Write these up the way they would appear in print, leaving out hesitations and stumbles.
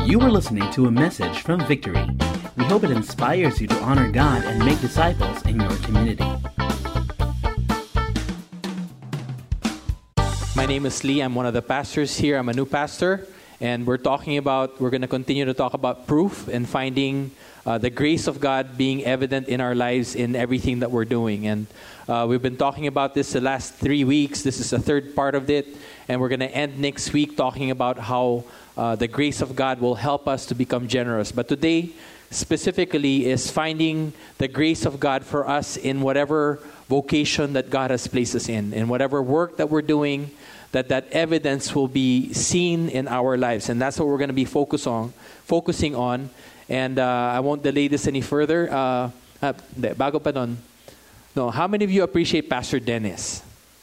You are listening to a message from Victory. We hope it inspires you to honor God and make disciples in your community. My name is Lee. I'm one of the pastors here. I'm a new pastor. And we're going to continue to talk about proof and finding the grace of God being evident in our lives in everything that we're doing. And we've been talking about this the last 3 weeks. This is the third part of it. And we're going to end next week talking about how the grace of God will help us to become generous. But today, specifically, is finding the grace of God for us in whatever vocation that God has placed us in whatever work that we're doing, that evidence will be seen in our lives. And that's what we're going to be focusing on. And I won't delay this any further. Bago pa nun. No, how many of you appreciate Pastor Dennis?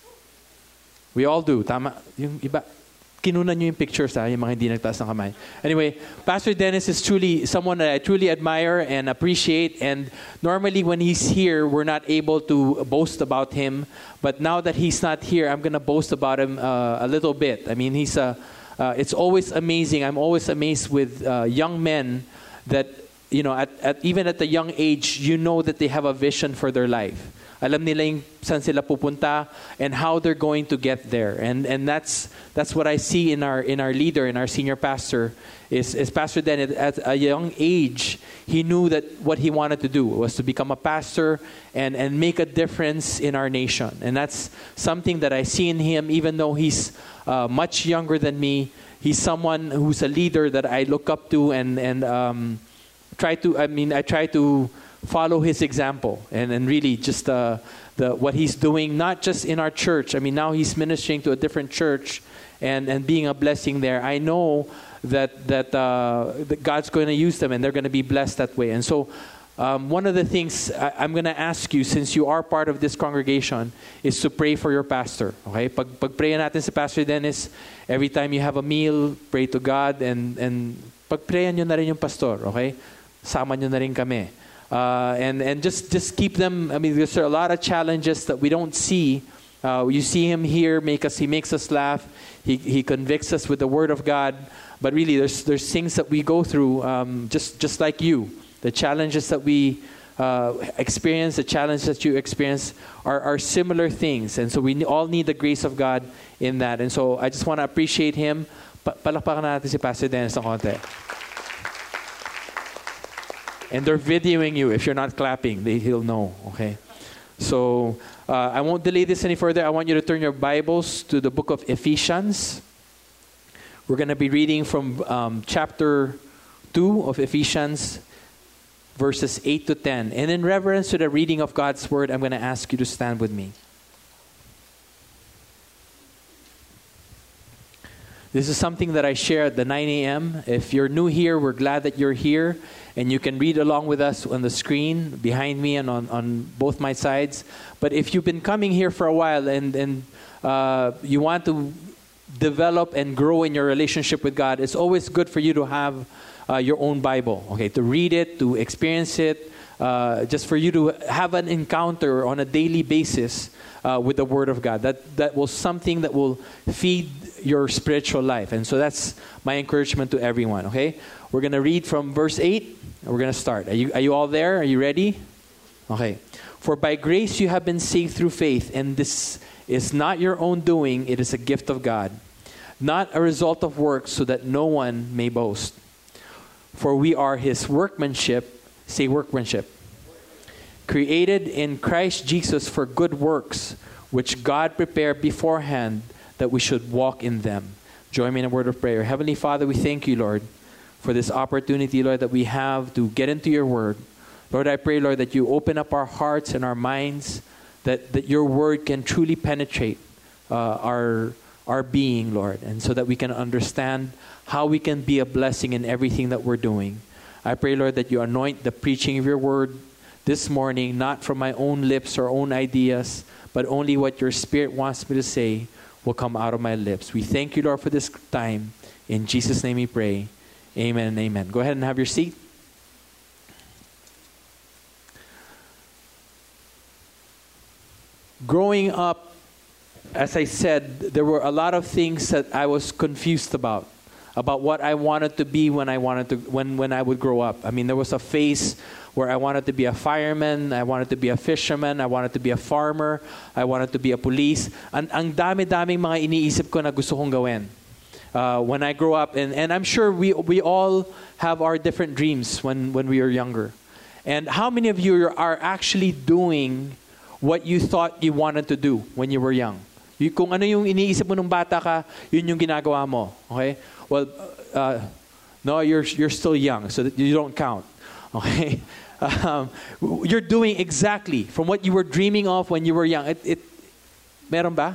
We all do. Tama? Yung iba, kinunan nyo yung pictures, yung mga hindi nagtaas ng kamay. Anyway, Pastor Dennis is truly someone that I truly admire and appreciate. And normally when he's here, we're not able to boast about him. But now that he's not here, I'm going to boast about him a little bit. I mean, it's always amazing. I'm always amazed with young men that, you know, even at the young age, you know that they have a vision for their life. Alam nila yung saan sila pupunta and how they're going to get there. And that's what I see in our leader, in our senior pastor, is Pastor Dennis. At a young age, he knew that what he wanted to do was to become a pastor and make a difference in our nation. And that's something that I see in him, even though he's much younger than me. He's someone who's a leader that I look up to and I try to follow his example and really just what he's doing, not just in our church. I mean, now he's ministering to a different church and being a blessing there. I know that God's going to use them and they're going to be blessed that way. And so one of the things I'm going to ask you, since you are part of this congregation, is to pray for your pastor. Okay? Pag-prayan natin si Pastor Dennis, every time you have a meal, pray to God and pag-prayan nyo na rin yung pastor. Okay? Sama nyo na rin kami. And just keep them. I mean, there's a lot of challenges that we don't see. You see him here, he makes us laugh. He convicts us with the Word of God. But really, there's things that we go through, just like you. The challenges that we experience, the challenges that you experience are similar things. And so we all need the grace of God in that. And so I just want to appreciate him. Palakpakan natin si Pastor Dennis ng konti. And they're videoing you. If you're not clapping, he'll know. Okay. So I won't delay this any further. I want you to turn your Bibles to the book of Ephesians. We're going to be reading from chapter 2 of Ephesians, verses 8 to 10. And in reverence to the reading of God's Word, I'm going to ask you to stand with me. This is something that I share at the 9 a.m. If you're new here, we're glad that you're here. And you can read along with us on the screen behind me and on both my sides. But if you've been coming here for a while and you want to develop and grow in your relationship with God, it's always good for you to have your own Bible, okay? To read it, to experience it, just for you to have an encounter on a daily basis with the Word of God. That will something that will feed your spiritual life. And so that's my encouragement to everyone, okay? We're going to read from verse 8. And we're going to start. Are you all there? Are you ready? Okay. For by grace you have been saved through faith, and this is not your own doing, it is a gift of God, not a result of works, so that no one may boast. For we are his workmanship, say workmanship, created in Christ Jesus for good works, which God prepared beforehand that we should walk in them. Join me in a word of prayer. Heavenly Father, we thank you, Lord, for this opportunity, Lord, that we have to get into your word. Lord, I pray, Lord, that you open up our hearts and our minds, that your word can truly penetrate our being, Lord, and so that we can understand how we can be a blessing in everything that we're doing. I pray, Lord, that you anoint the preaching of your word this morning, not from my own lips or own ideas, but only what your Spirit wants me to say will come out of my lips. We thank you, Lord, for this time. In Jesus' name we pray. Amen and amen. Go ahead and have your seat. Growing up, as I said, there were a lot of things that I was confused about. about what I wanted to be when I would grow up. I mean, there was a phase where I wanted to be a fireman, I wanted to be a fisherman, I wanted to be a farmer, I wanted to be a police. Ang dami-daming mga iniisip ko na gusto kong gawin. When I grow up, and I'm sure we all have our different dreams when we were younger. And how many of you are actually doing what you thought you wanted to do when you were young? Kung ano yung iniisip mo nung bata ka, yun yung ginagawa mo. Okay? Well, no, you're still young, so that you don't count. Okay? You're doing exactly from what you were dreaming of when you were young. Meron ba?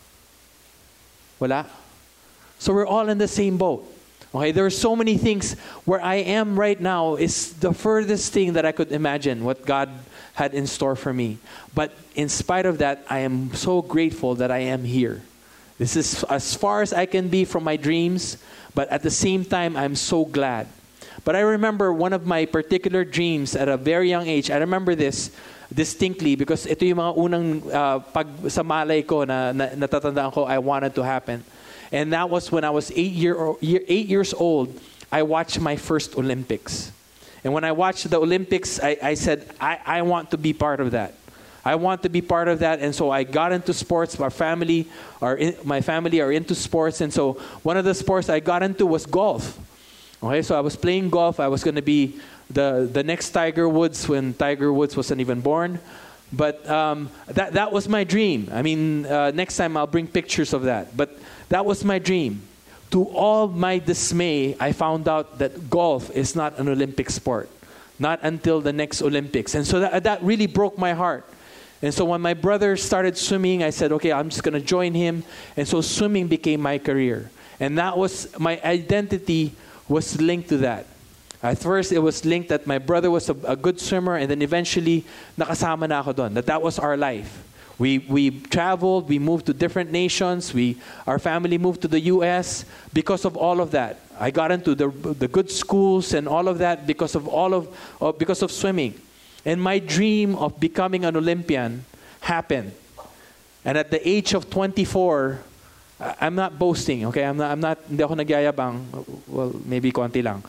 Wala? So we're all in the same boat. Okay, there are so many things where I am right now is the furthest thing that I could imagine what God had in store for me. But in spite of that, I am so grateful that I am here. This is as far as I can be from my dreams, but at the same time, I'm so glad. But I remember one of my particular dreams at a very young age. I remember this distinctly because ito yung mga unang pag sa malay ko na natatandaan ko I wanted to happen. And that was when I was 8 years old, I watched my first Olympics. And when I watched the Olympics, I said, I want to be part of that. I want to be part of that. And so I got into sports. My family are into sports. And so one of the sports I got into was golf. Okay, so I was playing golf. I was going to be the next Tiger Woods when Tiger Woods wasn't even born. But that was my dream. I mean, next time I'll bring pictures of that. But that was my dream. To all my dismay, I found out that golf is not an Olympic sport. Not until the next Olympics. And so that really broke my heart. And so when my brother started swimming, I said, okay, I'm just going to join him. And so swimming became my career. And that was, my identity was linked to that. At first, it was linked that my brother was a good swimmer, and then eventually, nakasama na ako doon. That was our life. We traveled, we moved to different nations, our family moved to the U.S. because of all of that. I got into the good schools and all of that because of swimming. And my dream of becoming an Olympian happened. And at the age of 24, I'm not boasting, okay? Hindi ako nagyayabang. Well, maybe konti lang.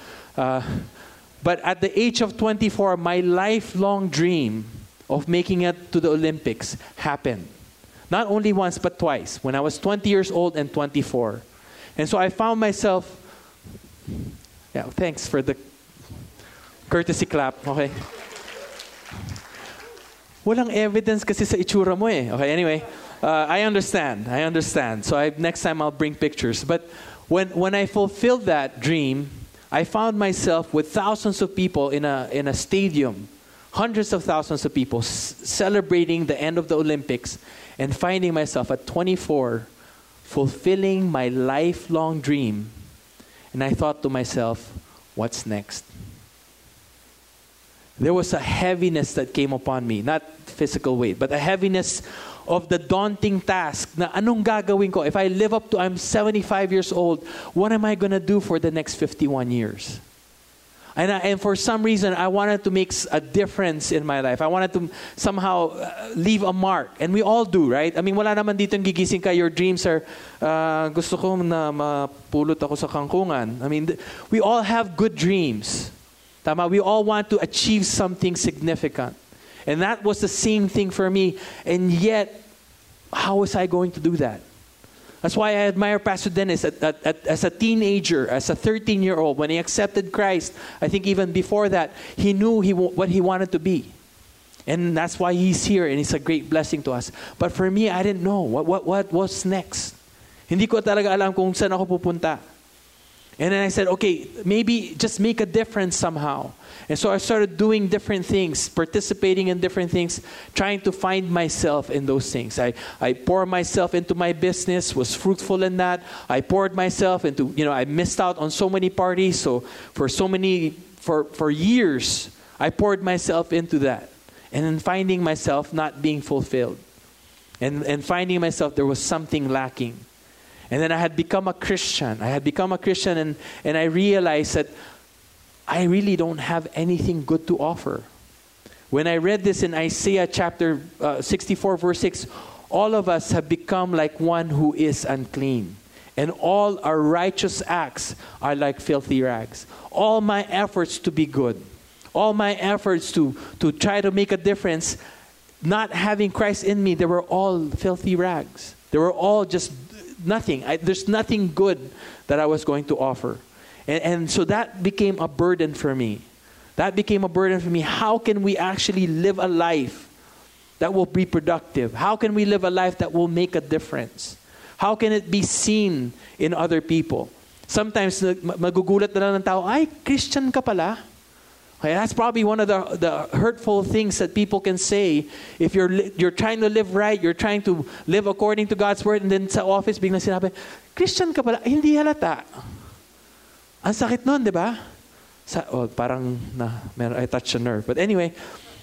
But at the age of 24, my lifelong dream of making it to the Olympics happened. Not only once, but twice. When I was 20 years old and 24. And so I found myself... Yeah, thanks for the courtesy clap, okay? Walang evidence kasi sa itsura mo eh. Okay, anyway, I understand. So next time I'll bring pictures. But when I fulfilled that dream, I found myself with thousands of people in a stadium, hundreds of thousands of people celebrating the end of the Olympics, and finding myself at 24 fulfilling my lifelong dream. And I thought to myself, what's next? There was a heaviness that came upon me, not physical weight, but a heaviness of the daunting task na anong gagawin ko? If I live up to, I'm 75 years old, what am I going to do for the next 51 years? And for some reason, I wanted to make a difference in my life. I wanted to somehow leave a mark. And we all do, right? I mean, wala naman dito gigising ka, your dreams are, gusto ko na mapulot ako sa kangkungan. I mean, we all have good dreams. Tama? We all want to achieve something significant. And that was the same thing for me. And yet, how was I going to do that? That's why I admire Pastor Dennis as a teenager, as a 13-year-old. When he accepted Christ, I think even before that, he knew what he wanted to be. And that's why he's here, and it's a great blessing to us. But for me, I didn't know what was next. Hindi ko talaga alam kung saan ako pupunta. And then I said, okay, maybe just make a difference somehow. And so I started doing different things, participating in different things, trying to find myself in those things. I poured myself into my business, was fruitful in that. I poured myself into, I missed out on so many parties. So for years, I poured myself into that. And then finding myself not being fulfilled. And finding myself there was something lacking. And then I had become a Christian. And I realized that I really don't have anything good to offer. When I read this in Isaiah chapter 64 verse 6, all of us have become like one who is unclean. and all our righteous acts are like filthy rags. All my efforts to be good, all my efforts to try to make a difference, not having Christ in me, they were all filthy rags. They were all just nothing. There's nothing good that I was going to offer. And so that became a burden for me. That became a burden for me. How can we actually live a life that will be productive? How can we live a life that will make a difference? How can it be seen in other people? Sometimes magugulat na lang ng tao, ay, Christian ka pala. Okay, that's probably one of the hurtful things that people can say. If you're trying to live right, you're trying to live according to God's word, and then sa office biglang sinabi, Christian ka pala, hindi halata. Ang sakit nun, di ba? Parang I touched a nerve. But anyway,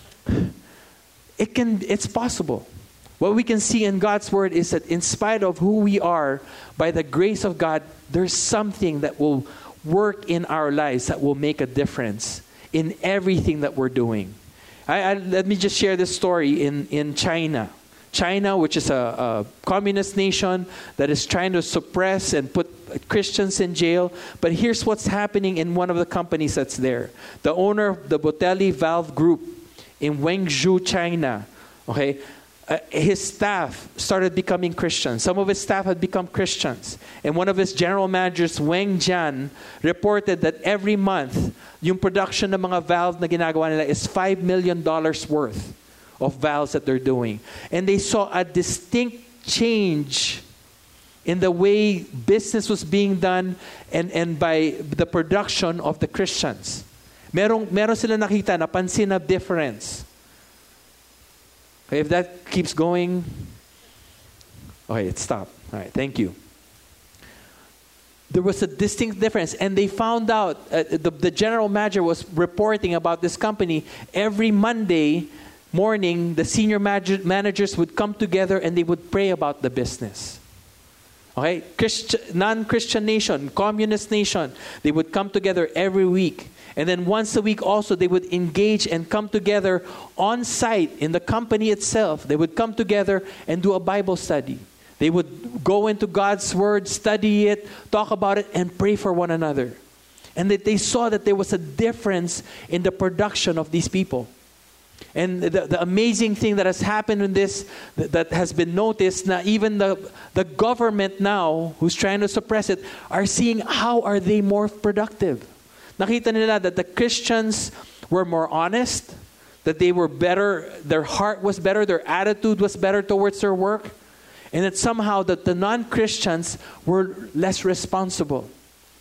it's possible. What we can see in God's word is that in spite of who we are, by the grace of God, there's something that will work in our lives that will make a difference in everything that we're doing. Let me just share this story in China. China, which is a communist nation that is trying to suppress and put Christians in jail. But here's what's happening in one of the companies that's there. The owner of the Botelli Valve Group in Wenzhou, China, okay, his staff started becoming Christians. Some of his staff had become Christians. And one of his general managers, Wang Jian, reported that every month, yung production ng mga valve na ginagawa nila is $5 million worth of valves that they're doing. And they saw a distinct change in the way business was being done and by the production of the Christians. Meron sila nakita, napansin na difference. Okay, if that keeps going, okay, it stopped. All right, thank you. There was a distinct difference, and they found out, the general manager was reporting about this company. Every Monday morning, the senior managers would come together and they would pray about the business. Okay, non-Christian nation, communist nation, they would come together every week. And then once a week also, they would engage and come together on site in the company itself. They would come together and do a Bible study. They would go into God's word, study it, talk about it, and pray for one another. And that they saw that there was a difference in the production of these people. And the amazing thing that has happened in this, that has been noticed, now even the government now, who's trying to suppress it, are seeing how are they more productive. Nakita nila that the Christians were more honest, that they were better, their heart was better, their attitude was better towards their work, and that somehow that the non-Christians were less responsible.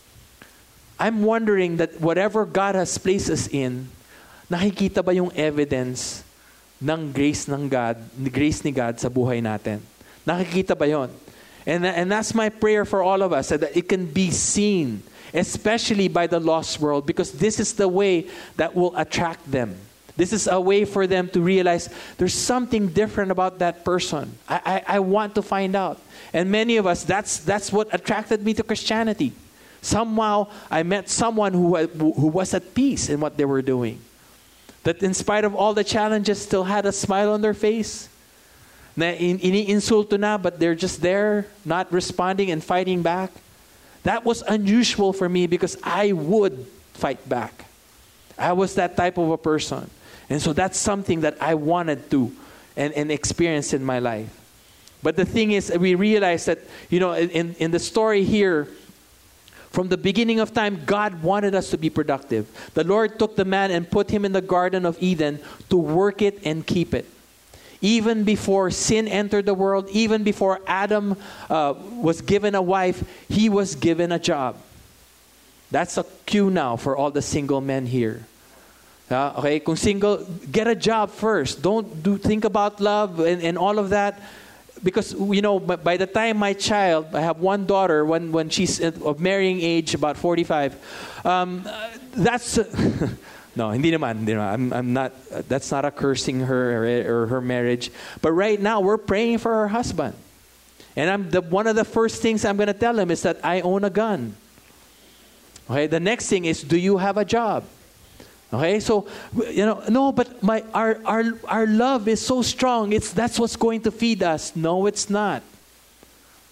I'm wondering that whatever God has placed us in, nakikita ba yung evidence ng grace ng God, grace ni God sa buhay natin? Nakikita ba yon? And that's my prayer for all of us, that it can be seen, especially by the lost world, because this is the way that will attract them. This is a way for them to realize there's something different about that person. I want to find out. And many of us, that's what attracted me to Christianity. Somehow, I met someone who was at peace in what they were doing. That in spite of all the challenges, still had a smile on their face. Na iniinsulto na, but they're just there, not responding and fighting back. That was unusual for me because I would fight back. I was that type of a person. And so that's something that I wanted to and experience in my life. But the thing is, we realize that, in the story here, from the beginning of time, God wanted us to be productive. The Lord took the man and put him in the Garden of Eden to work it and keep it. Even before sin entered the world, even before Adam was given a wife, he was given a job. That's a cue now for all the single men here. Okay, kung single, get a job first. Don't think about love and all of that. Because, by the time my child, I have one daughter, when she's of marrying age, about 45, that's... No, hindi naman. I'm not, that's not a cursing her or her marriage. But right now, we're praying for her husband. And one of the first things I'm going to tell him is that I own a gun. Okay, the next thing is, do you have a job? Okay, so, no, but our love is so strong. That's what's going to feed us. No, it's not.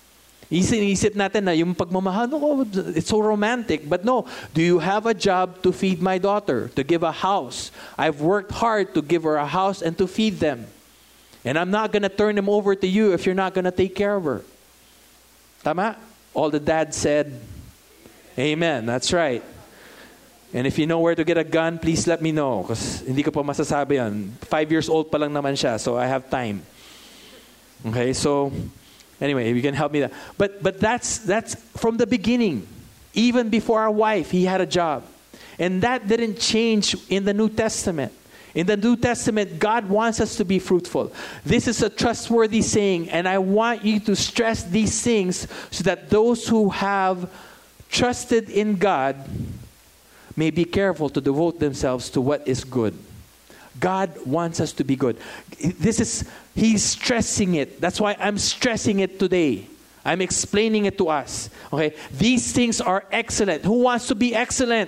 Isip natin na yung pagmamahal, oh, it's so romantic. But no, do you have a job to feed my daughter, to give a house? I've worked hard to give her a house and to feed them. And I'm not going to turn them over to you if you're not going to take care of her. Tama? All the dads said, amen. That's right. And if you know where to get a gun, please let me know. Because hindi ko pa masasabi yan. 5 years old pa lang naman siya, so I have time. Okay, so anyway, you can help me there. But that's from the beginning. Even before our wife, he had a job. And that didn't change in the New Testament. In the New Testament, God wants us to be fruitful. This is a trustworthy saying, and I want you to stress these things so that those who have trusted in God may be careful to devote themselves to what is good. God wants us to be good. He's stressing it. That's why I'm stressing it today. I'm explaining it to us. Okay, these things are excellent. Who wants to be excellent?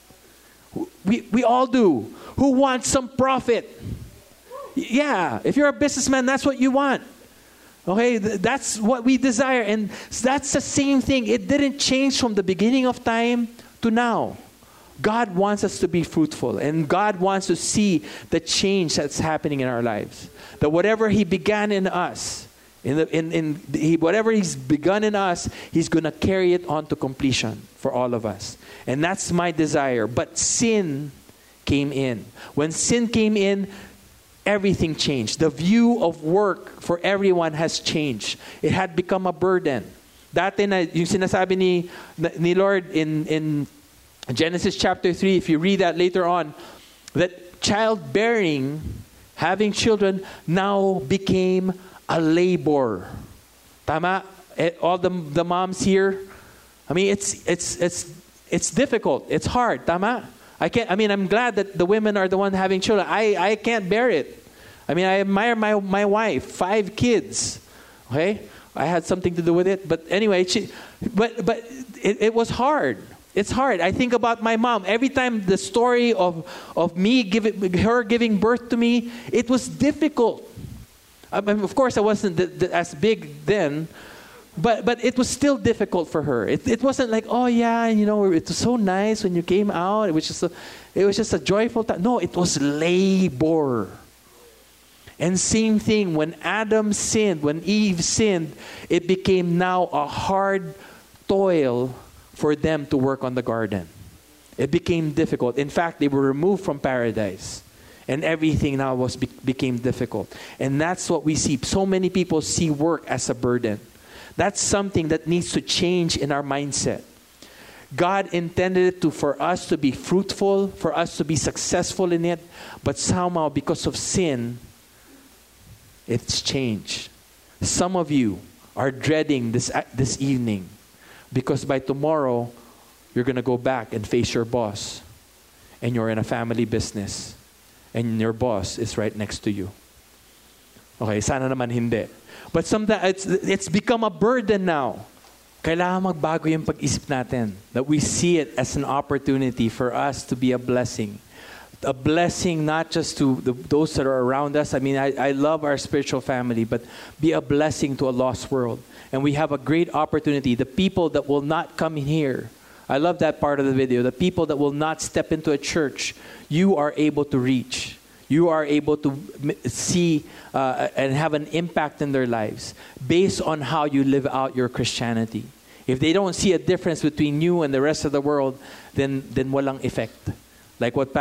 We all do. Who wants some profit? Yeah, if you're a businessman, that's what you want. Okay, that's what we desire. And that's the same thing. It didn't change from the beginning of time to now. God wants us to be fruitful. And God wants to see the change that's happening in our lives. That whatever He began in us, whatever He's begun in us, He's going to carry it on to completion for all of us. And that's my desire. But sin came in. When sin came in, everything changed. The view of work for everyone has changed. It had become a burden. Dati na, yung sinasabi ni Lord in Genesis chapter 3, if you read that later on, that childbearing, having children, now became a labor. Tama? All the moms here, I mean, it's difficult. It's hard. Tama? I'm glad that the women are the one having children. I can't bear it. I mean, I admire my wife, 5 kids. Okay? I had something to do with it. But anyway, but it was hard. It's hard. I think about my mom. Every time the story of her giving birth to me, it was difficult. I mean, of course, I wasn't as big then, but it was still difficult for her. It wasn't like, oh yeah, it was so nice when you came out. It was just a joyful time. No, it was labor. And same thing, when Adam sinned, when Eve sinned, it became now a hard toil for them to work on the garden. It became difficult. In fact, they were removed from paradise. And everything now became difficult. And that's what we see. So many people see work as a burden. That's something that needs to change in our mindset. God intended it for us to be fruitful, for us to be successful in it. But somehow, because of sin, it's changed. Some of you are dreading this evening because by tomorrow, you're going to go back and face your boss. And you're in a family business. And your boss is right next to you. Okay, sana naman hindi. But sometimes it's become a burden now. Kailangan magbago yung pag-isip natin. That we see it as an opportunity for us to be a blessing. A blessing not just to those that are around us. I mean, I love our spiritual family, but be a blessing to a lost world. And we have a great opportunity. The people that will not come here, I love that part of the video. The people that will not step into a church, you are able to reach. You are able to see and have an impact in their lives based on how you live out your Christianity. If they don't see a difference between you and the rest of the world, then walang effect. Like what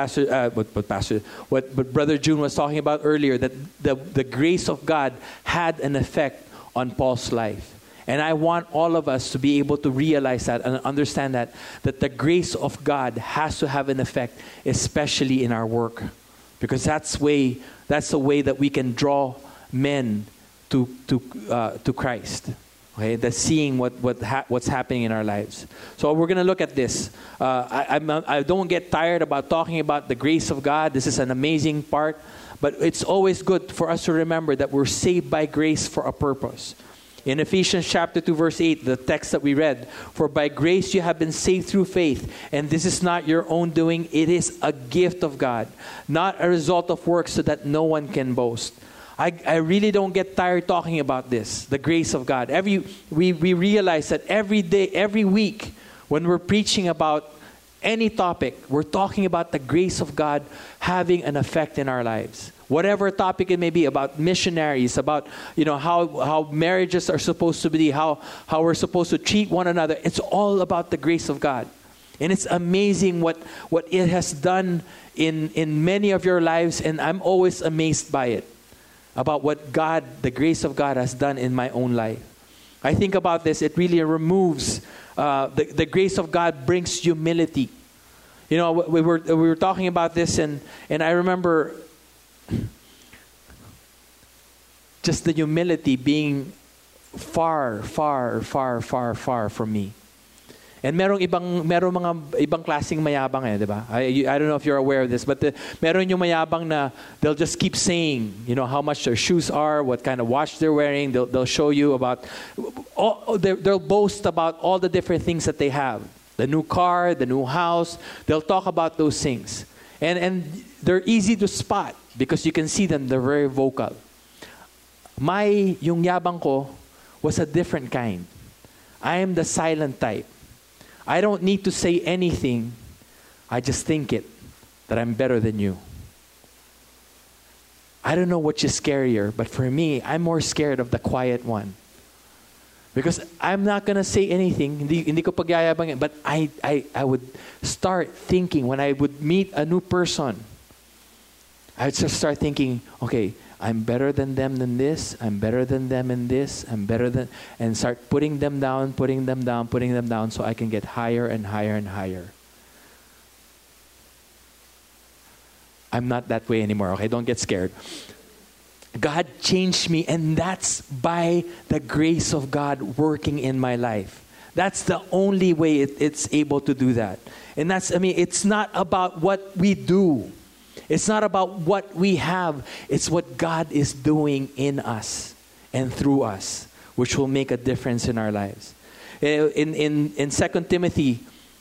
Brother June was talking about earlier, that the grace of God had an effect on Paul's life. And I want all of us to be able to realize that and understand that the grace of God has to have an effect, especially in our work. Because that's the way that we can draw men to Christ. Okay, that's seeing what's happening in our lives. So we're going to look at this. I don't get tired about talking about the grace of God. This is an amazing part. But it's always good for us to remember that we're saved by grace for a purpose. In Ephesians chapter 2, verse 8, the text that we read, "For by grace you have been saved through faith, and this is not your own doing, it is a gift of God, not a result of works so that no one can boast." I really don't get tired talking about this, the grace of God. We realize that every day, every week, when we're preaching about any topic, we're talking about the grace of God having an effect in our lives. Whatever topic it may be, about missionaries, about how marriages are supposed to be, how we're supposed to treat one another. It's all about the grace of God. And it's amazing what it has done in many of your lives, and I'm always amazed by it, about what God, the grace of God, has done in my own life. I think about this, it really removes, the grace of God brings humility. We were talking about this, and I remember just the humility being far, far, far, far, far from me. And merong mga ibang klaseng mayabang di ba? I don't know if you're aware of this, but meron yung mayabang na they'll just keep saying, how much their shoes are, what kind of watch they're wearing. They'll show you about, they'll boast about all the different things that they have. The new car, the new house. They'll talk about those things. And they're easy to spot because you can see them, they're very vocal. Yung yabang ko was a different kind. I am the silent type. I don't need to say anything. I just think it, that I'm better than you. I don't know which is scarier, but for me, I'm more scared of the quiet one. Because I'm not going to say anything, hindi ko pagyayabangin, but I would start thinking when I would meet a new person. I would just start thinking, okay, I'm better than them in this, I'm better than them in this, and start putting them down so I can get higher and higher and higher. I'm not that way anymore, okay? Don't get scared. God changed me, and that's by the grace of God working in my life. That's the only way it's able to do that. And it's not about what we do. It's not about what we have. It's what God is doing in us and through us, which will make a difference in our lives. In 2 Timothy,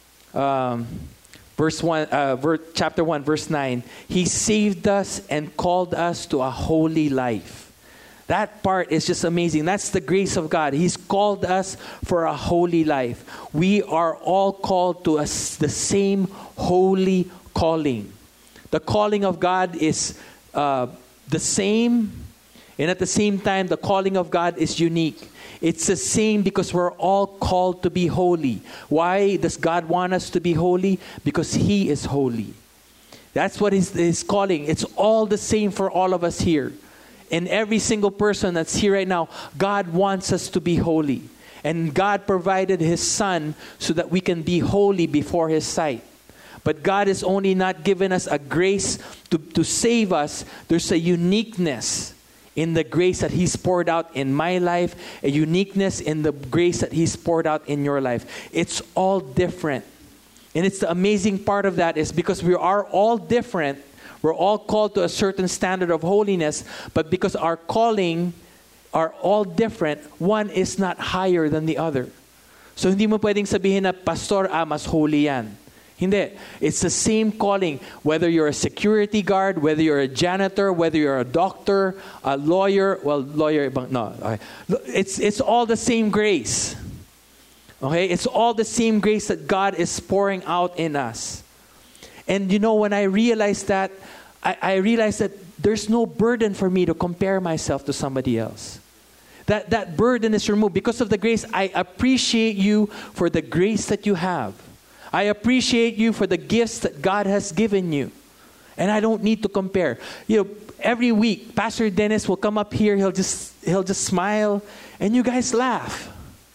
chapter 1, verse 9, He saved us and called us to a holy life. That part is just amazing. That's the grace of God. He's called us for a holy life. We are all called to the same holy calling. The calling of God is the same, and at the same time, the calling of God is unique. It's the same because we're all called to be holy. Why does God want us to be holy? Because He is holy. That's what His calling. It's all the same for all of us here. And every single person that's here right now, God wants us to be holy. And God provided His Son so that we can be holy before His sight. But God has only not given us a grace to save us. There's a uniqueness in the grace that He's poured out in my life, a uniqueness in the grace that He's poured out in your life. It's all different. And it's the amazing part of that is because we are all different, we're all called to a certain standard of holiness, but because our calling are all different, one is not higher than the other. So hindi mo pwedeng sabihin na, Pastor, mas holy yan. Hindi. It's the same calling. Whether you're a security guard, whether you're a janitor, whether you're a doctor, a lawyer. Well, lawyer, no. Okay. It's all the same grace. Okay? It's all the same grace that God is pouring out in us. And when I realized that, I realized that there's no burden for me to compare myself to somebody else. That burden is removed. Because of the grace, I appreciate you for the grace that you have. I appreciate you for the gifts that God has given you. And I don't need to compare. Every week, Pastor Dennis will come up here, he'll just smile, and you guys laugh.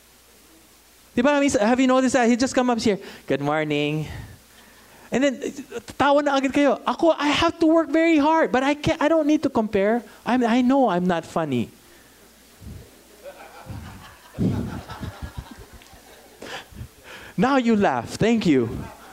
Diba? Have you noticed that? He'll just come up here, good morning. And then, tawa na agad kayo. I have to work very hard, but I don't need to compare. I know I'm not funny. Now you laugh. Thank you.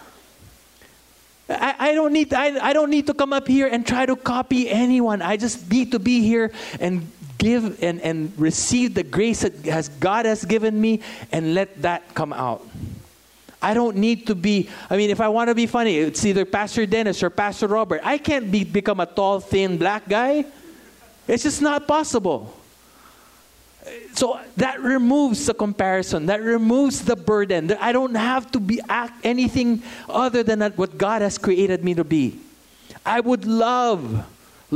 I don't need to come up here and try to copy anyone. I just need to be here and give and receive the grace that God has given me and let that come out. I don't need to be, if I want to be funny, it's either Pastor Dennis or Pastor Robert. I can't become a tall, thin, black guy. It's just not possible. So that removes the comparison. That removes the burden. I don't have to be anything other than what God has created me to be. I would love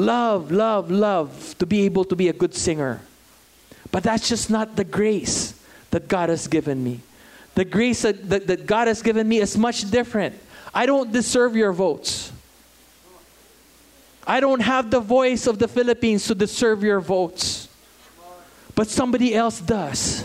to be able to be a good singer. But that's just not the grace that God has given me. The grace that God has given me is much different. I don't deserve your votes. I don't have the voice of the Philippines to deserve your votes. But somebody else does.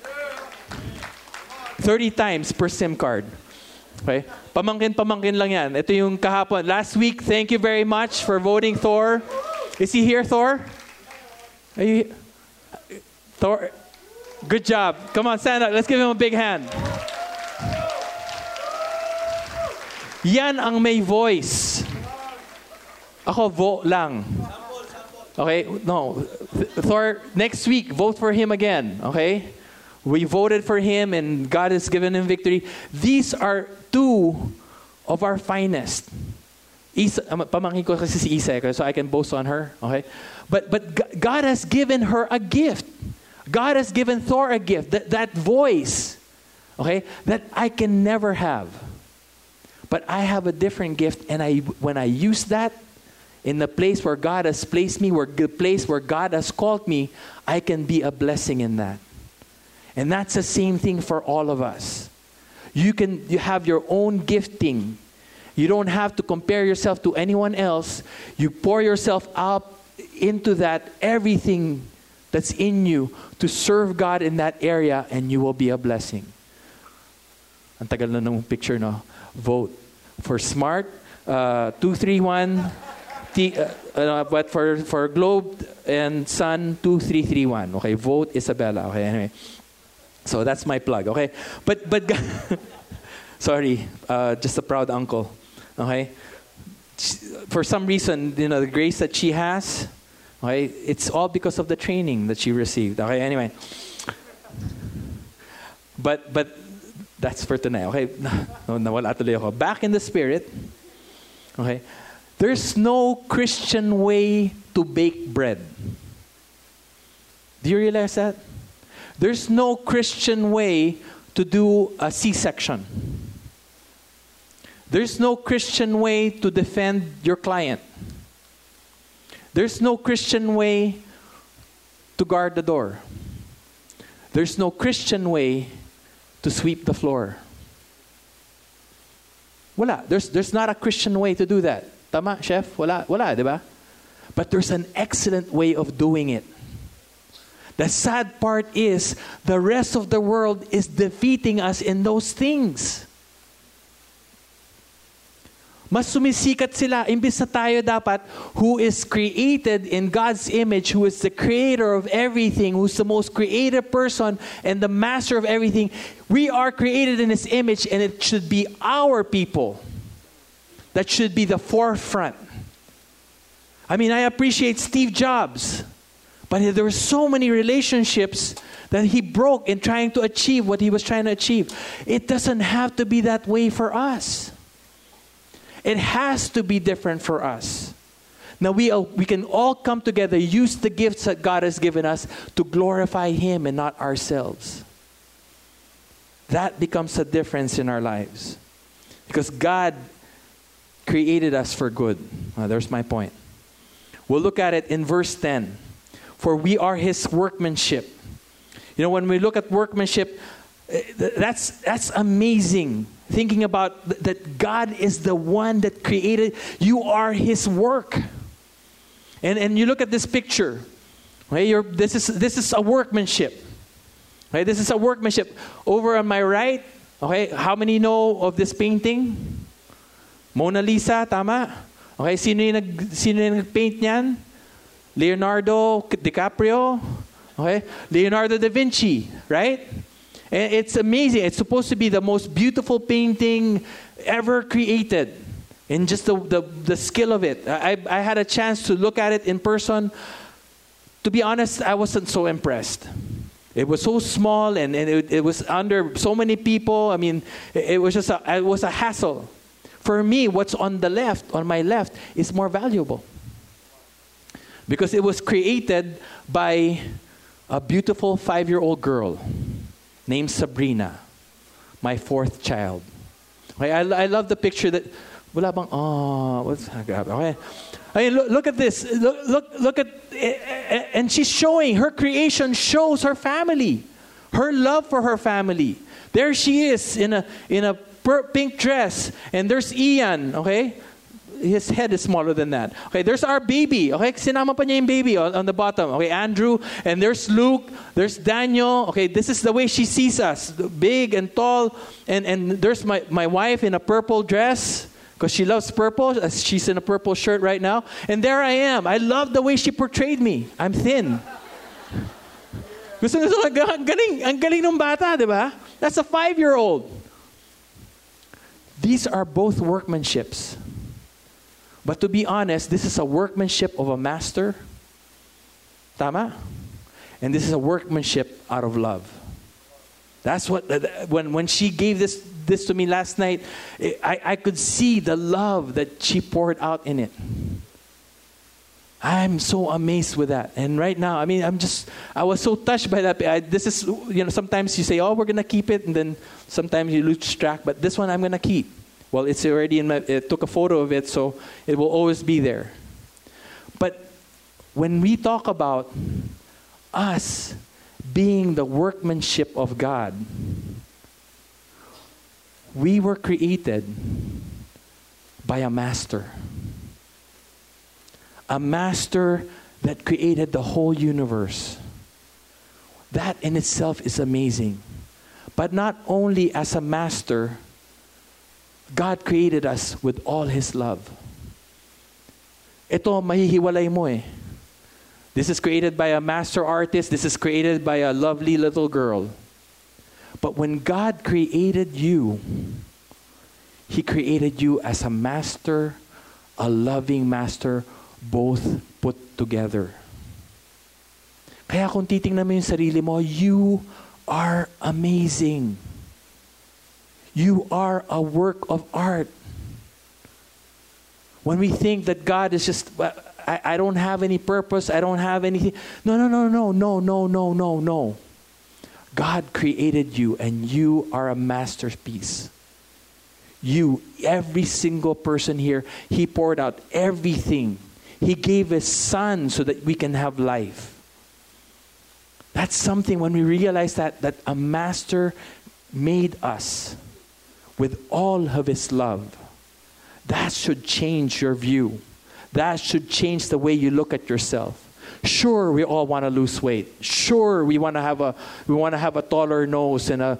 30 times per SIM card. Okay? Pamangkin lang yan. Ito yung kahapon. Last week, thank you very much for voting Thor. Is he here, Thor? Are you here? Thor? Good job. Come on, stand up. Let's give him a big hand. Yan ang may voice. Ako, vote lang. Okay? No. Thor, next week, vote for him again. Okay? We voted for him and God has given him victory. These are two of our finest. Isa, pamangkin ko kasi si Isa, so I can boast on her. Okay? But God has given her a gift. God has given Thor a gift. That voice. Okay? That I can never have. But I have a different gift, and when I use that in the place where God has placed me, the place where God has called me, I can be a blessing in that. And that's the same thing for all of us. You have your own gifting. You don't have to compare yourself to anyone else. You pour yourself out into that, everything that's in you, to serve God in that area, and you will be a blessing. Ang tagal na ng picture, no? Vote for Smart 231. But for Globe and Sun 2331. Okay, vote Isabella. Okay, anyway. So that's my plug. Okay, but sorry, just a proud uncle. Okay, for some reason, the grace that she has, okay, it's all because of the training that she received. Okay, anyway. But that's for tonight. Okay, nawala tuloy ako. Back in the spirit. Okay. There's no Christian way to bake bread. Do you realize that? There's no Christian way to do a C-section. There's no Christian way to defend your client. There's no Christian way to guard the door. There's no Christian way to sweep the floor. Wala. There's not a Christian way to do that. Tama, chef? Wala, di ba? But there's an excellent way of doing it. The sad part is, the rest of the world is defeating us in those things. Mas sumisikat sila. Imbis na tayo dapat, who is created in God's image, who is the creator of everything, who's the most creative person and the master of everything. We are created in His image, and it should be our people that should be the forefront. I mean, I appreciate Steve Jobs, but there were so many relationships that he broke in trying to achieve what he was trying to achieve. It doesn't have to be that way for us. It has to be different for us. Now we can all come together, use the gifts that God has given us to glorify Him and not ourselves. That becomes a difference in our lives. Because God created us for good. There's my point. We'll look at it in verse 10. For we are His workmanship. When we look at workmanship, that's amazing. Thinking about that God is the one that created. You are His work. And you look at this picture. Okay, this is a workmanship. Okay, this is a workmanship. Over on my right, okay, how many know of this painting? Mona Lisa, tama? Okay, sino yung nag-paint niyan? Leonardo DiCaprio. Okay, Leonardo da Vinci, right? And it's amazing. It's supposed to be the most beautiful painting ever created. And just the skill of it. I had a chance to look at it in person. To be honest, I wasn't so impressed. It was so small and it was under so many people. I mean, it was a hassle. For me, what's on my left, is more valuable. Because it was created by a beautiful 5-year-old girl named Sabrina, my 4th child. Okay, I love the picture that, wala bang, okay. I mean, look at this. Look at, and she's showing, her creation shows her family, her love for her family. There she is in a pink dress, and there's Ian, okay? His head is smaller than that. Okay, there's our baby. Okay, sinama pa niya yung baby on the bottom. Okay, Andrew, and there's Luke, there's Daniel. Okay, this is the way she sees us, big and tall. And there's my wife in a purple dress, because she loves purple. She's in a purple shirt right now. And there I am. I love the way she portrayed me. I'm thin. Gusto ang galing ng bata, di ba? That's a 5-year-old. These are both workmanships. But to be honest, this is a workmanship of a master. Tama? And this is a workmanship out of love. That's what, when she gave this to me last night, I could see the love that she poured out in it. I'm so amazed with that. And right now, I mean, I was so touched by that. This is, sometimes you say, oh, we're going to keep it. And then sometimes you lose track. But this one I'm going to keep. Well, it's already I took a photo of it, so it will always be there. But when we talk about us being the workmanship of God, we were created by a master. A master that created the whole universe. That in itself is amazing. But not only as a master, God created us with all His love. Ito, mahihiwalay mo eh. This is created by a master artist. This is created by a lovely little girl. But when God created you, He created you as a master, a loving master, both put together. Kaya kung titingnan mo yung sarili mo, you are amazing. You are a work of art. When we think that God is just, I don't have any purpose, I don't have anything. No. God created you, and you are a masterpiece. You, every single person here, He poured out everything. He gave His Son so that we can have life. That's something when we realize that a master made us with all of His love. That should change your view. That should change the way you look at yourself. Sure, we all want to lose weight. Sure, we want to have a taller nose and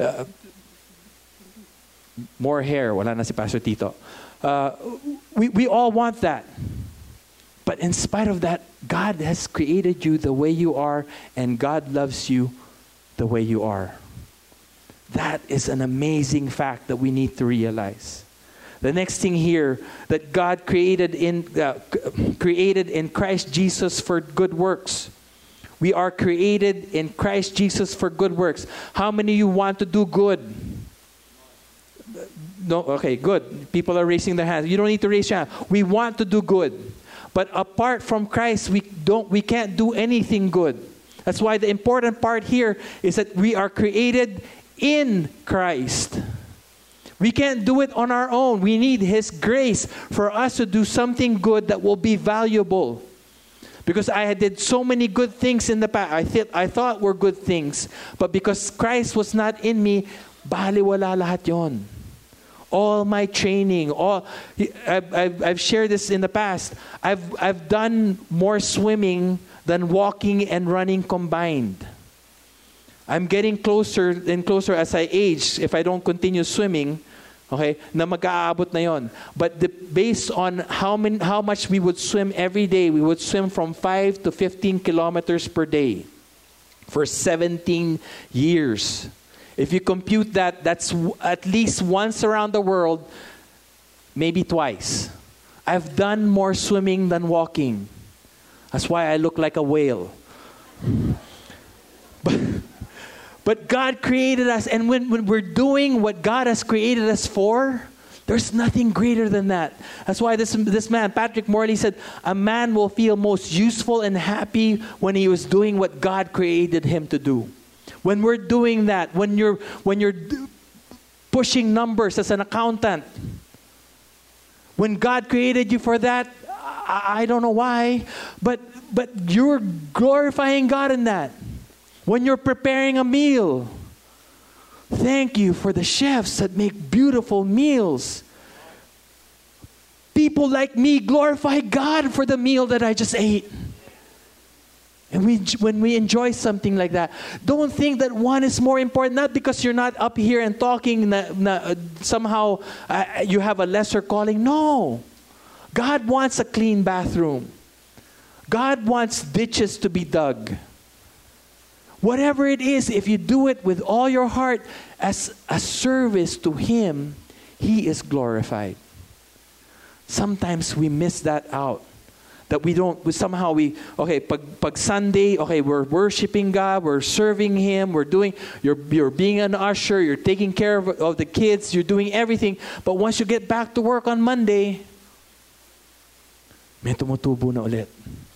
more hair. Wala na si Pastor Tito. We all want that. But in spite of that, God has created you the way you are, and God loves you the way you are. That is an amazing fact that we need to realize. The next thing here, that God created in Christ Jesus for good works. We are created in Christ Jesus for good works. How many of you want to do good? No, okay, good. People are raising their hands. You don't need to raise your hand. We want to do good. But apart from Christ, we can't do anything good. That's why the important part here is that we are created in Christ. We can't do it on our own. We need His grace for us to do something good that will be valuable. Because I did so many good things in the past. I thought were good things. But because Christ was not in me, baliwala lahat yon. All my training, I've shared this in the past. I've done more swimming than walking and running combined. I'm getting closer and closer as I age. If I don't continue swimming, okay, na mag-aabot na yon. But based on how much we would swim every day, we would swim from 5 to 15 kilometers per day for 17 years. If you compute that, that's at least once around the world, maybe twice. I've done more swimming than walking. That's why I look like a whale. But God created us, and when we're doing what God has created us for, There's nothing greater than that. That's why this man, Patrick Morley, said, a man will feel most useful and happy when he was doing what God created him to do. When we're doing that, when you're pushing numbers as an accountant, when God created you for that, I don't know why, but you're glorifying God in that. When you're preparing a meal, thank you for the chefs that make beautiful meals. People like me glorify God for the meal that I just ate. And when we enjoy something like that, don't think that one is more important. Not because you're not up here and talking, somehow you have a lesser calling. No. God wants a clean bathroom. God wants ditches to be dug. Whatever it is, if you do it with all your heart as a service to Him, He is glorified. Sometimes we miss that out. That pag Sunday, okay, we're worshiping God, we're serving Him, you're being an usher, you're taking care of the kids, you're doing everything. But once you get back to work on Monday, may tumutubo na ulit.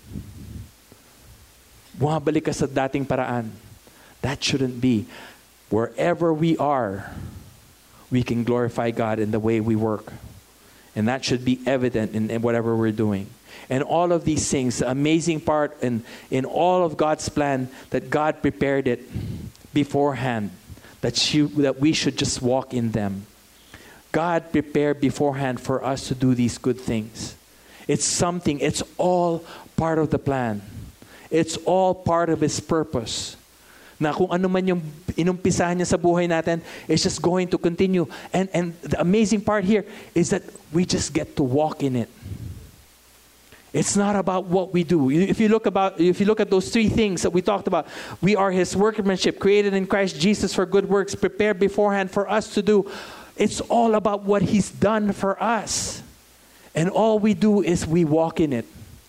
Bumabalik ka sa dating paraan. That shouldn't be. Wherever we are, we can glorify God in the way we work. And that should be evident in whatever we're doing. And all of these things, the amazing part in all of God's plan, that God prepared it beforehand, that we should just walk in them. God prepared beforehand for us to do these good things. It's all part of the plan. It's all part of His purpose. Na kung ano man yung inumpisahan niya sa buhay natin, it's just going to continue. And the amazing part here is that we just get to walk in it. It's not about what we do. If you look at those three things that we talked about, we are His workmanship, created in Christ Jesus for good works, prepared beforehand for us to do. It's all about what He's done for us. And all we do is we walk in it.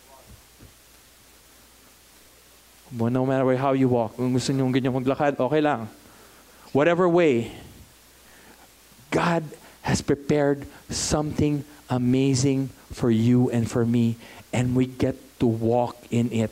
Well, no matter how you walk, kung gusto nyo ganyan maglakad, okay lang. Whatever way, God has prepared something amazing for you and for me, and we get to walk in it.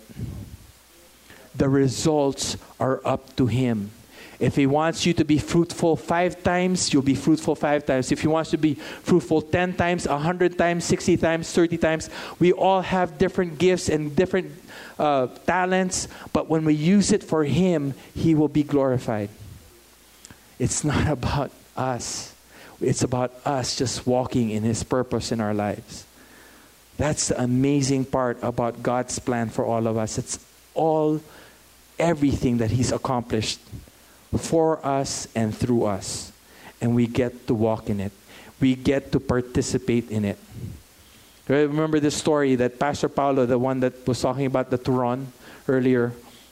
The results are up to Him. If He wants you to be fruitful 5 times, you'll be fruitful 5 times. If He wants to be fruitful 10 times, 100 times, 60 times, 30 times, we all have different gifts and different talents, but when we use it for Him, He will be glorified. It's not about us. It's about us just walking in His purpose in our lives. That's the amazing part about God's plan for all of us. It's everything that He's accomplished for us and through us. And we get to walk in it. We get to participate in it. Remember this story that Pastor Paulo, the one that was talking about the Turon earlier,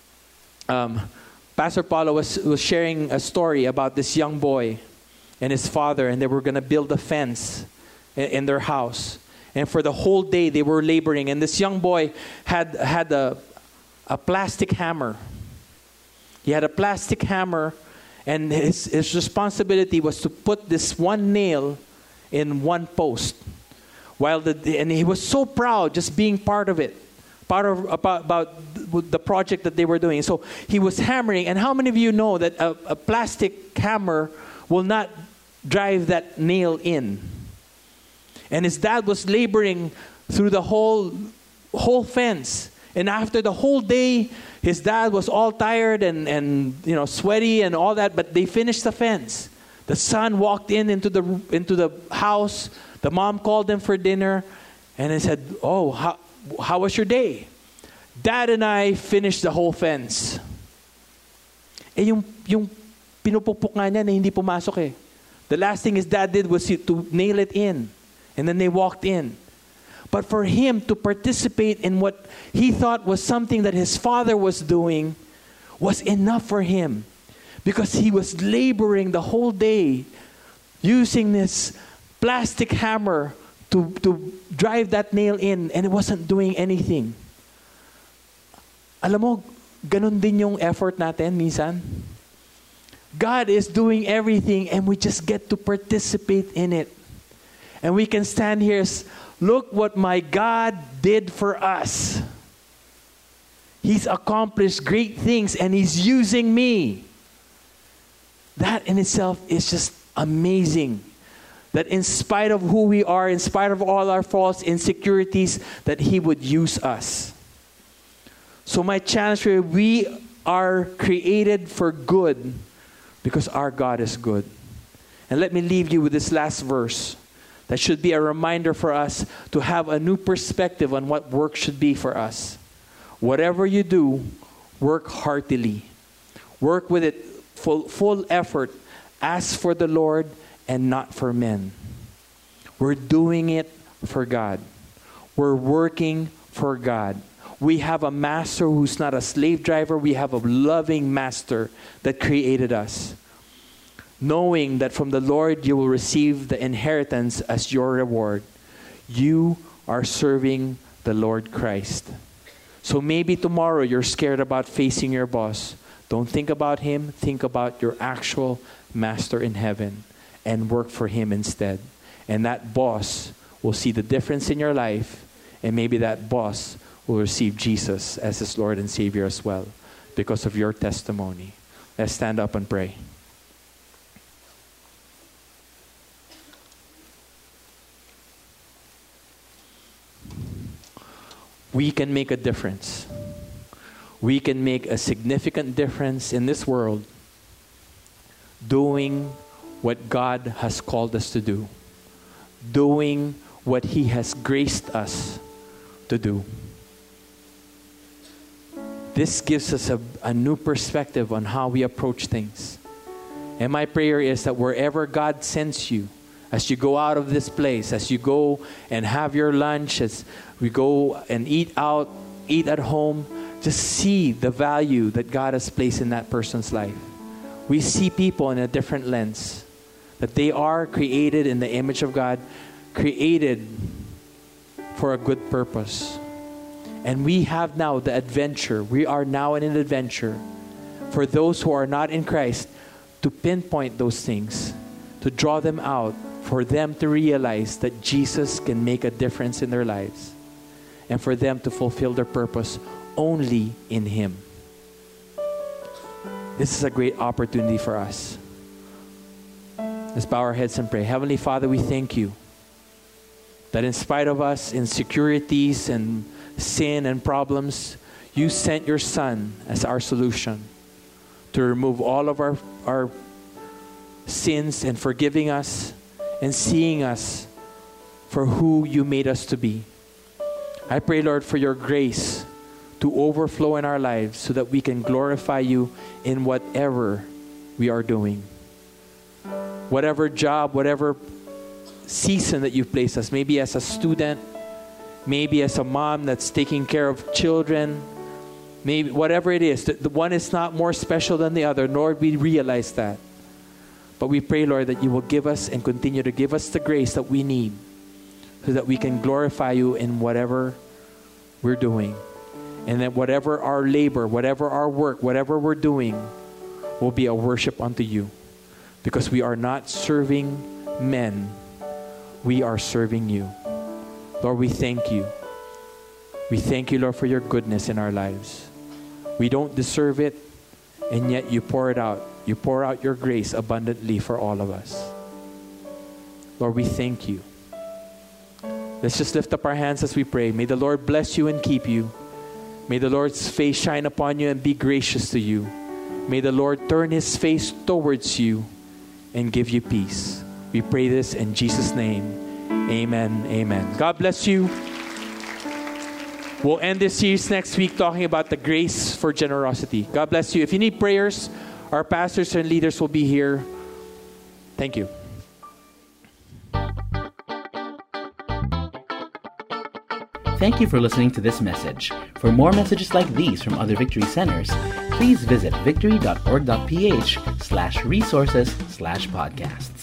Pastor Paulo was sharing a story about this young boy and his father, and they were going to build a fence in their house. And for the whole day they were laboring, and this young boy had a plastic hammer. He had a plastic hammer, and his responsibility was to put this one nail in one post. And he was so proud just being part of it, about the project that they were doing. So he was hammering. And how many of you know that a plastic hammer will not drive that nail in? And his dad was laboring through the whole fence. And after the whole day, his dad was all tired and sweaty and all that, but they finished the fence. The son walked into the house. The mom called them for dinner, and he said, "Oh, how was your day?" "Dad and I finished the whole fence." Yung pinupukpok nga niya na hindi pumasok eh. The last thing his dad did was to nail it in, and then they walked in. But for him to participate in what he thought was something that his father was doing was enough for him, because he was laboring the whole day using this plastic hammer to drive that nail in, and it wasn't doing anything. Alam mo, ganun din yung effort natin minsan. God is doing everything, and we just get to participate in it. And we can stand here as, look what my God did for us. He's accomplished great things and He's using me. That in itself is just amazing. That in spite of who we are, in spite of all our faults, insecurities, that He would use us. So my challenge for you, we are created for good because our God is good. And let me leave you with this last verse. That should be a reminder for us to have a new perspective on what work should be for us. Whatever you do, work heartily. Work with it full effort. Ask for the Lord and not for men. We're doing it for God. We're working for God. We have a master who's not a slave driver. We have a loving master that created us. Knowing that from the Lord you will receive the inheritance as your reward. You are serving the Lord Christ. So maybe tomorrow you're scared about facing your boss. Don't think about him. Think about your actual master in heaven and work for him instead. And that boss will see the difference in your life, and maybe that boss will receive Jesus as his Lord and Savior as well because of your testimony. Let's stand up and pray. We can make a difference. We can make a significant difference in this world doing what God has called us to do. Doing what He has graced us to do. This gives us a new perspective on how we approach things. And my prayer is that wherever God sends you, as you go out of this place, as you go and have your lunch, as we go and eat out, eat at home, just see the value that God has placed in that person's life. We see people in a different lens, that they are created in the image of God, created for a good purpose. And we have now the adventure. We are now in an adventure for those who are not in Christ to pinpoint those things, to draw them out, for them to realize that Jesus can make a difference in their lives, and for them to fulfill their purpose only in Him. This is a great opportunity for us. Let's bow our heads and pray. Heavenly Father, we thank You that in spite of us, insecurities and sin and problems, You sent Your Son as our solution to remove all of our sins and forgiving us and seeing us for who You made us to be. I pray, Lord, for Your grace to overflow in our lives so that we can glorify You in whatever we are doing. Whatever job, whatever season that You've placed us, maybe as a student, maybe as a mom that's taking care of children, maybe whatever it is, the one is not more special than the other, nor we realize that. But we pray, Lord, that You will give us and continue to give us the grace that we need so that we can glorify You in whatever we're doing. And that whatever our labor, whatever our work, whatever we're doing will be a worship unto You. Because we are not serving men, we are serving You. Lord, we thank You. We thank You, Lord, for Your goodness in our lives. We don't deserve it, and yet You pour it out. You pour out Your grace abundantly for all of us. Lord, we thank You. Let's just lift up our hands as we pray. May the Lord bless you and keep you. May the Lord's face shine upon you and be gracious to you. May the Lord turn His face towards you and give you peace. We pray this in Jesus' name. Amen. Amen. God bless you. We'll end this series next week talking about the grace for generosity. God bless you. If you need prayers, our pastors and leaders will be here. Thank you. Thank you for listening to this message. For more messages like these from other Victory Centers, please visit victory.org.ph/resources/podcast.